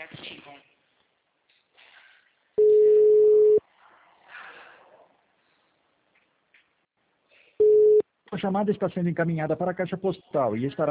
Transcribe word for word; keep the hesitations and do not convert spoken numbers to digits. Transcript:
negativo. A chamada está sendo encaminhada para a caixa postal e estará